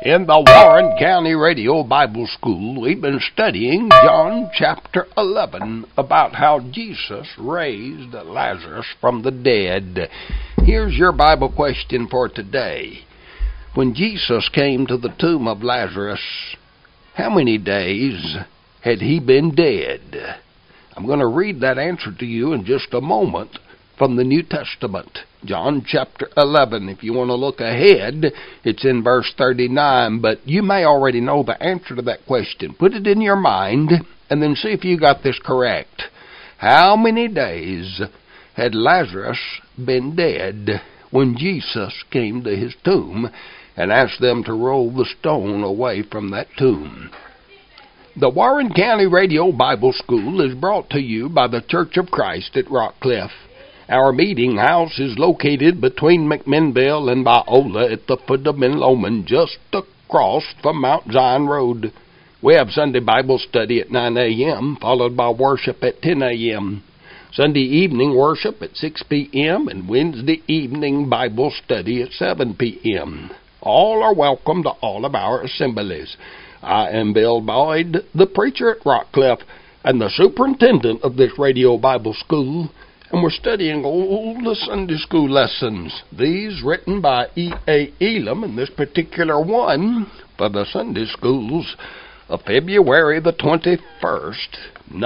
In the Warren County Radio Bible School, we've been studying John chapter 11 about how Jesus raised Lazarus from the dead. Here's your Bible question for today. When Jesus came to the tomb of Lazarus, how many days had he been dead? I'm going to read that answer to you in just a moment from the New Testament. John chapter 11. If you want to look ahead, it's in verse 39, but you may already know the answer to that question. Put it in your mind and then see if you got this correct. How many days had Lazarus been dead when Jesus came to his tomb and asked them to roll the stone away from that tomb? The Warren County Radio Bible School is brought to you by the Church of Christ at Rockcliffe. Our meeting house is located between McMinnville and Biola at the foot of Ben-Lomond, just across from Mount Zion Road. We have Sunday Bible study at 9 a.m., followed by worship at 10 a.m., Sunday evening worship at 6 p.m., and Wednesday evening Bible study at 7 p.m. All are welcome to all of our assemblies. I am Bill Boyd, the preacher at Rockcliffe, and the superintendent of this radio Bible school. And we're studying all the Sunday school lessons, these written by E.A. Elam, and this particular one for the Sunday schools of February the 21st,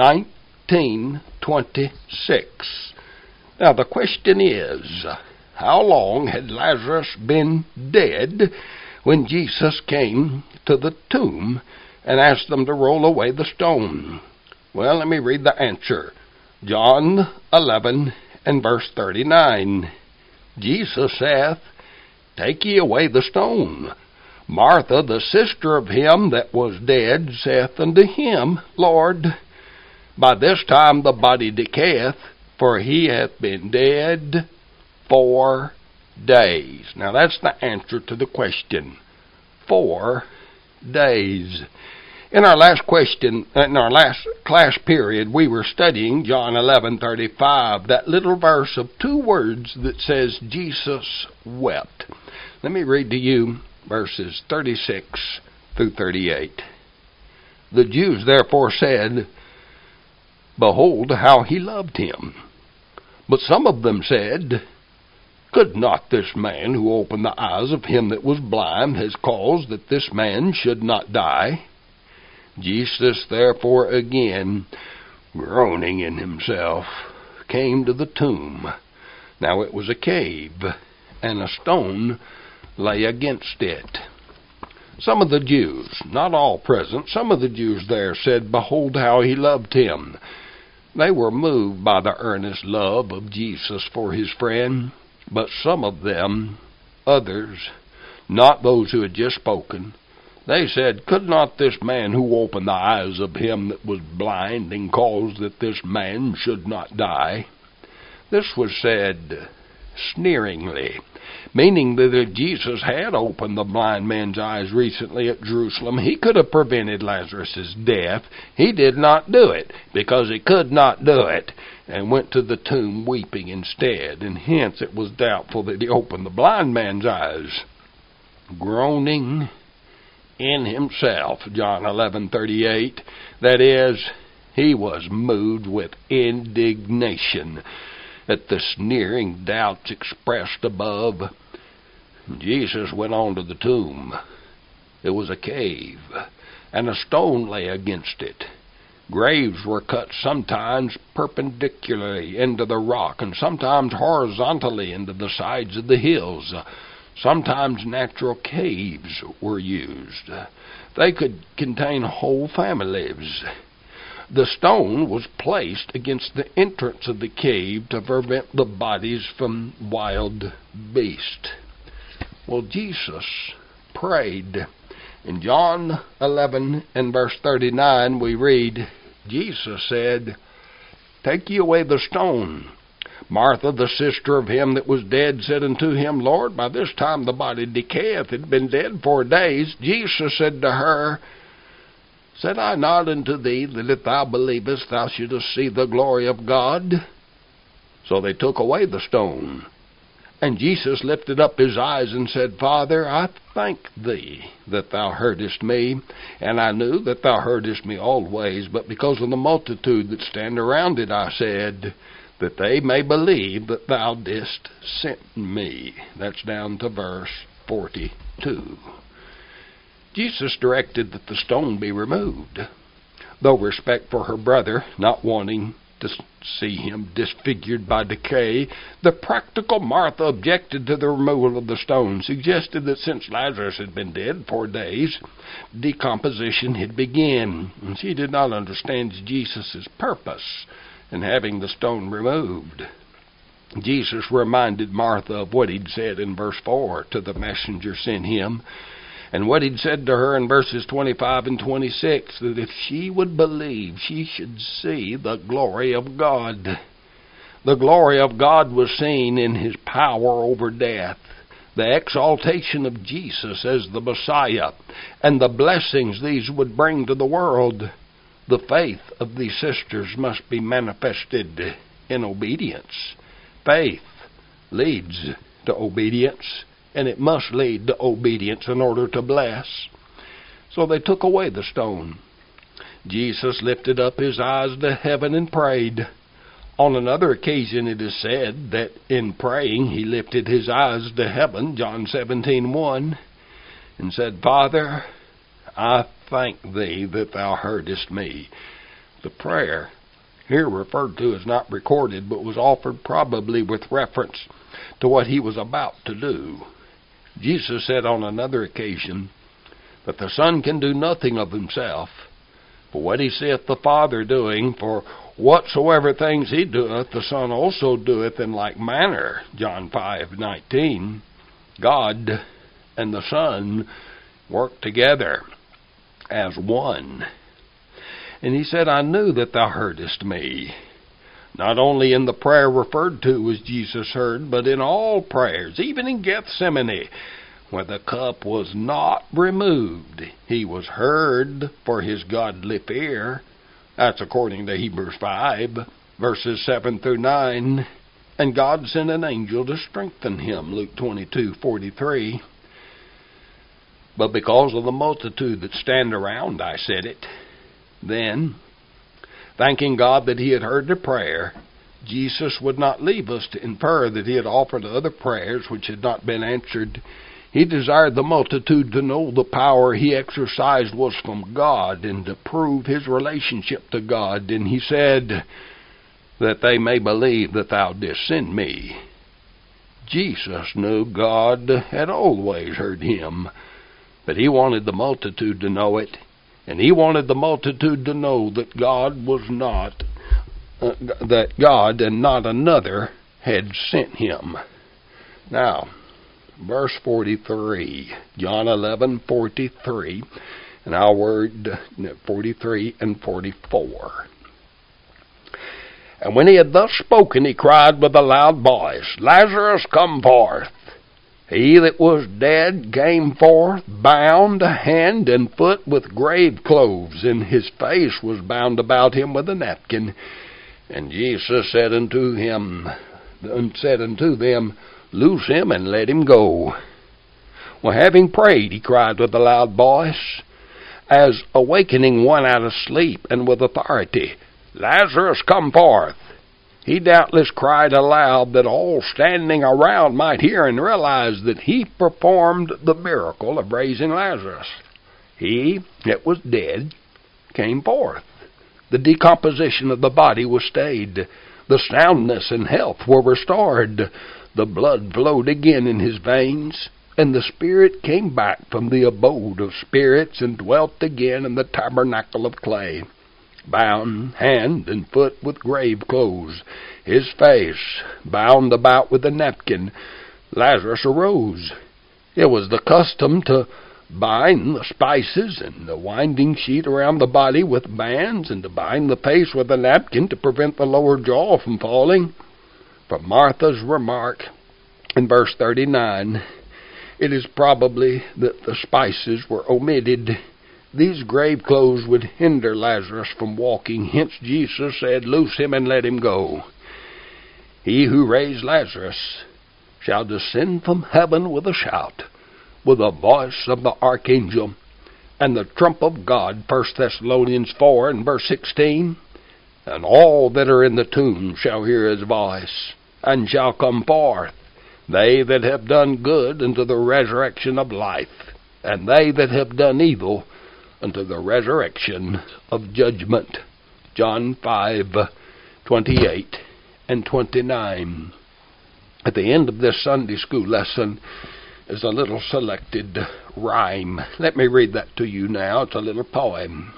1926. Now the question is, how long had Lazarus been dead when Jesus came to the tomb and asked them to roll away the stone? Well, let me read the answer. John 11 and verse 39. Jesus saith, Take ye away the stone. Martha, the sister of him that was dead, saith unto him, Lord, by this time the body decayeth, for he hath been dead 4 days. Now that's the answer to the question. 4 days. In our last class period, we were studying John 11:35, that little verse of 2 words that says Jesus wept. Let me read to you verses 36 through 38. The Jews therefore said, Behold how he loved him. But some of them said, Could not this man who opened the eyes of him that was blind has caused that this man should not die? Jesus, therefore, again, groaning in himself, came to the tomb. Now it was a cave, and a stone lay against it. Some of the Jews, not all present, some of the Jews there said, Behold how he loved him. They were moved by the earnest love of Jesus for his friend, but some of them, others, not those who had just spoken, they said, Could not this man who opened the eyes of him that was blind and caused that this man should not die? This was said sneeringly, meaning that if Jesus had opened the blind man's eyes recently at Jerusalem, he could have prevented Lazarus' death. He did not do it, because he could not do it, and went to the tomb weeping instead, and hence it was doubtful that he opened the blind man's eyes. Groaning in himself, John 11:38, that is, he was moved with indignation at the sneering doubts expressed above. Jesus went on to the tomb. It was a cave, and a stone lay against it. Graves were cut sometimes perpendicularly into the rock, and sometimes horizontally into the sides of the hills. Sometimes natural caves were used. They could contain whole families. The stone was placed against the entrance of the cave to prevent the bodies from wild beasts. Well, Jesus prayed. In John 11 and verse 39 we read, Jesus said, Take ye away the stone. Martha, the sister of him that was dead, said unto him, Lord, by this time the body decayeth. It had been dead 4 days. Jesus said to her, Said I not unto thee that if thou believest thou shouldest see the glory of God? So they took away the stone. And Jesus lifted up his eyes and said, Father, I thank thee that thou heardest me, and I knew that thou heardest me always, but because of the multitude that stand around it, I said, that they may believe that thou didst send me. That's down to verse 42. Jesus directed that the stone be removed. Though respect for her brother, not wanting to see him disfigured by decay, the practical Martha objected to the removal of the stone, suggested that since Lazarus had been dead 4 days, decomposition had begun, and she did not understand Jesus' purpose in having the stone removed. Jesus reminded Martha of what he'd said in verse 4 to the messenger sent him, and what he'd said to her in verses 25 and 26, that if she would believe, she should see the glory of God. The glory of God was seen in his power over death, the exaltation of Jesus as the Messiah, and the blessings these would bring to the world. The faith of these sisters must be manifested in obedience. Faith leads to obedience, and it must lead to obedience in order to bless. So they took away the stone. Jesus lifted up his eyes to heaven and prayed. On another occasion it is said that in praying he lifted his eyes to heaven, John 17:1, and said, Father, I thank thee that thou heardest me. The prayer here referred to is not recorded, but was offered probably with reference to what he was about to do. Jesus said on another occasion that the Son can do nothing of himself, but what he seeth the Father doing, for whatsoever things he doeth, the Son also doeth in like manner. John 5:19. God and the Son work together as one. And he said, I knew that thou heardest me. Not only in the prayer referred to was Jesus heard, but in all prayers, even in Gethsemane, where the cup was not removed, he was heard for his godly fear. That's according to Hebrews 5, verses 7 through 9. And God sent an angel to strengthen him, Luke 22:43. But because of the multitude that stand around, I said it. Then, thanking God that he had heard the prayer, Jesus would not leave us to infer that he had offered other prayers which had not been answered. He desired the multitude to know the power he exercised was from God and to prove his relationship to God. And he said, that they may believe that thou didst send me. Jesus knew God had always heard him, but he wanted the multitude to know it. And he wanted the multitude to know that God was not, that God and not another had sent him. Now, verse 43, John 11:43, and I'll word 43 and 44. And when he had thus spoken, he cried with a loud voice, Lazarus, come forth. He that was dead came forth, bound hand and foot with grave clothes, and his face was bound about him with a napkin. And Jesus said unto them, Loose him and let him go. Well, having prayed, he cried with a loud voice, as awakening one out of sleep, and with authority, Lazarus, come forth. He doubtless cried aloud that all standing around might hear and realize that he performed the miracle of raising Lazarus. He that was dead came forth. The decomposition of the body was stayed. The soundness and health were restored. The blood flowed again in his veins, and the spirit came back from the abode of spirits and dwelt again in the tabernacle of clay. Bound hand and foot with grave clothes, his face bound about with a napkin, Lazarus arose. It was the custom to bind the spices and the winding sheet around the body with bands, and to bind the face with a napkin to prevent the lower jaw from falling. From Martha's remark in verse 39, it is probably that the spices were omitted. These grave clothes would hinder Lazarus from walking. Hence Jesus said, Loose him and let him go. He who raised Lazarus shall descend from heaven with a shout, with the voice of the archangel, and the trump of God. 1 Thessalonians 4 and verse 16. And all that are in the tomb shall hear his voice, and shall come forth, they that have done good unto the resurrection of life, and they that have done evil unto the resurrection of judgment. John 5:28 and 29. At the end of this Sunday school lesson is a little selected rhyme. Let me read that to you now. It's a little poem.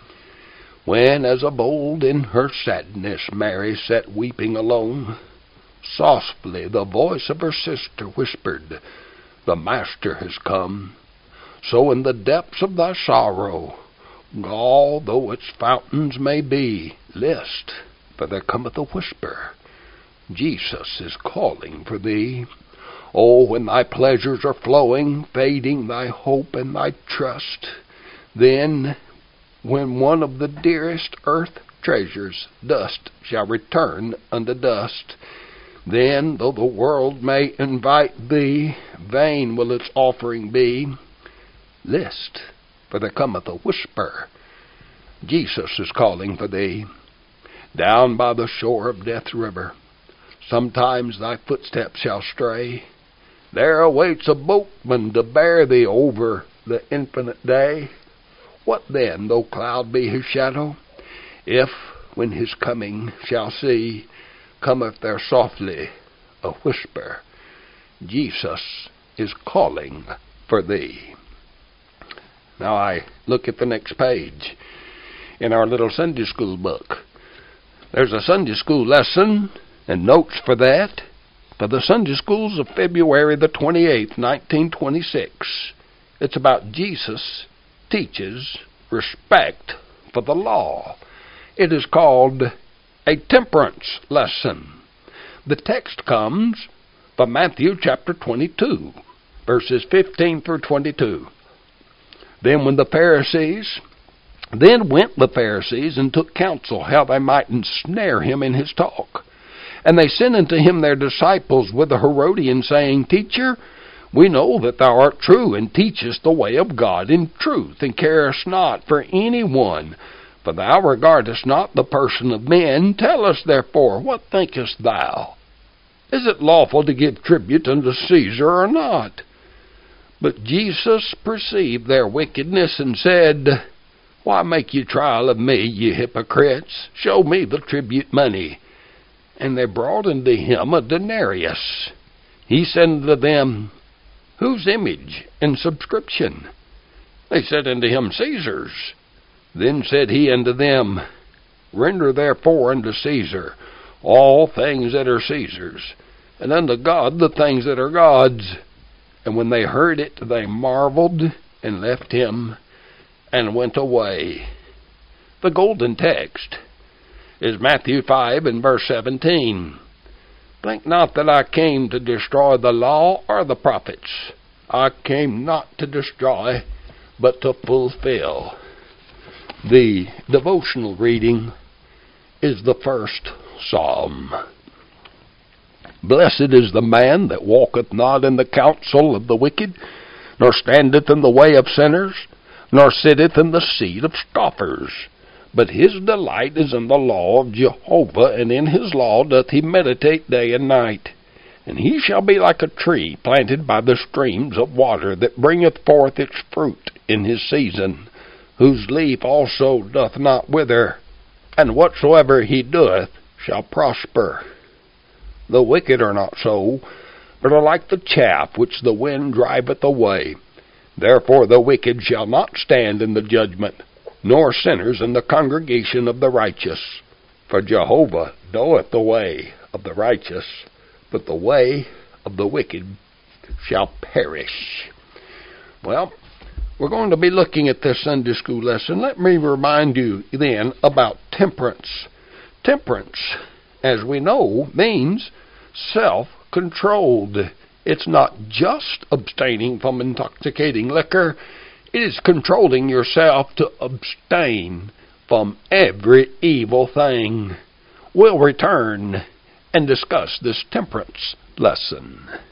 When as of old in her sadness Mary sat weeping alone, softly the voice of her sister whispered, the Master has come. So in the depths of thy sorrow, gall though its fountains may be, list, for there cometh a whisper, Jesus is calling for thee. Oh, when thy pleasures are flowing, fading thy hope and thy trust, then when one of the dearest earth treasures, dust, shall return unto dust, then, though the world may invite thee, vain will its offering be. List, for there cometh a whisper, Jesus is calling for thee. Down by the shore of Death River, sometimes thy footsteps shall stray. There awaits a boatman to bear thee over the infinite day. What then, though cloud be his shadow, if, when his coming shall see, cometh there softly a whisper, Jesus is calling for thee. Now I look at the next page in our little Sunday school book. There's a Sunday school lesson and notes for that for the Sunday schools of February the 28th, 1926. It's about Jesus teaches respect for the law. It is called a temperance lesson. The text comes from Matthew chapter 22, verses 15 through 22. Then went the Pharisees and took counsel how they might ensnare him in his talk. And they sent unto him their disciples with the Herodians, saying, Teacher, we know that thou art true, and teachest the way of God in truth, and carest not for any one, for thou regardest not the person of men. Tell us therefore, what thinkest thou? Is it lawful to give tribute unto Caesar or not? But Jesus perceived their wickedness, and said, Why make ye trial of me, ye hypocrites? Show me the tribute money. And they brought unto him a denarius. He said unto them, Whose image and subscription? They said unto him, Caesar's. Then said he unto them, Render therefore unto Caesar all things that are Caesar's, and unto God the things that are God's. And when they heard it, they marveled, and left him, and went away. The golden text is Matthew 5 and verse 17. Think not that I came to destroy the law or the prophets. I came not to destroy, but to fulfill. The devotional reading is the first Psalm. Blessed is the man that walketh not in the counsel of the wicked, nor standeth in the way of sinners, nor sitteth in the seat of scoffers. But his delight is in the law of Jehovah, and in his law doth he meditate day and night. And he shall be like a tree planted by the streams of water, that bringeth forth its fruit in his season, whose leaf also doth not wither, and whatsoever he doeth shall prosper. The wicked are not so, but are like the chaff which the wind driveth away. Therefore the wicked shall not stand in the judgment, nor sinners in the congregation of the righteous. For Jehovah knoweth the way of the righteous, but the way of the wicked shall perish. Well, we're going to be looking at this Sunday school lesson. Let me remind you then about temperance. Temperance, as we know, means self-controlled. It's not just abstaining from intoxicating liquor. It is controlling yourself to abstain from every evil thing. We'll return and discuss this temperance lesson.